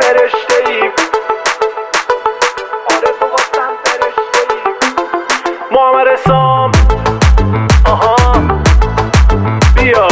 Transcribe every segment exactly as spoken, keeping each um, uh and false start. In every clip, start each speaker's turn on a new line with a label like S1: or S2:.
S1: فرشته ای، آره تو واسم فرشته ای. محمد رسام آها بیا.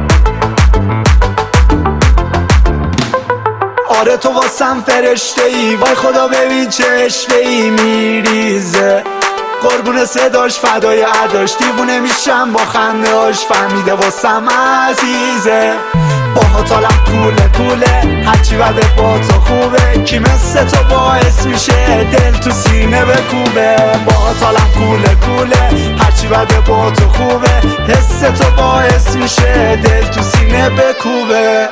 S1: آره تو واسم فرشته ای، وای خدا ببین چه اشوه ای میریزه، قربون صداش فدای عداش، دیوونه میشم با خنده هاش، فهمیده واسم عزیزه. باها تالم کوله کوله هرچی بده با تو خوبه، کی مثل تو باعث میشه دل تو سینه بکوبه. باها تالم کوله کوله هرچی بده با تو خوبه، حس تو باعث میشه دل تو سینه بکوبه.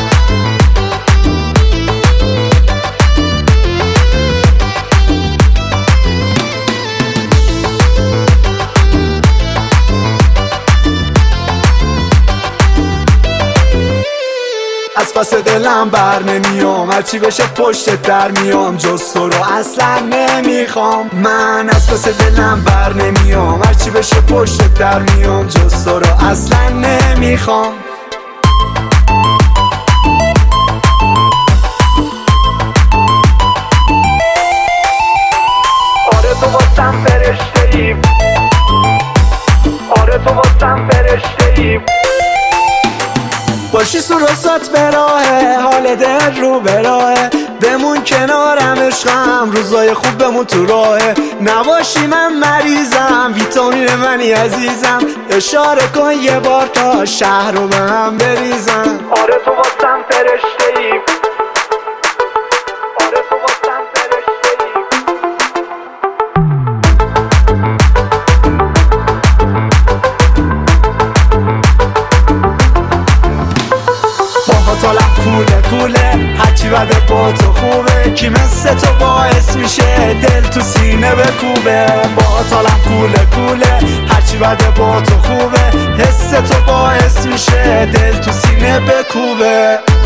S1: از پس دلم بر نمیام، هرچی بشه پشت در میام، جز تو رو اصلا نمیخوام. من از پس دلم بر نمیام، هرچی بشه پشت در میام، جز تو رو اصلا نمیخوام. آره تو واسم فرشته ای، آره تو واسم فرشته ای. باشی سروسات به راهه، حال دل رو به راهه، بمون کنارم عشقم، روزای خوب بمون تو راهه. نباشی من مریضم، ویتامین منی عزیزم، اشاره کن یه بار تا شهر رو به هم بریزم. آره تو واسم فرشته ای، آره تو واسم فرشته ای. تالم کوله کوله هرچی بده با تو خوبه، کی مثل تو باعث میشه دل تو سینه بکوبه. با تالم کوله کوله هرچی بده با تو خوبه، حس تو باعث میشه دل تو سینه بکوبه.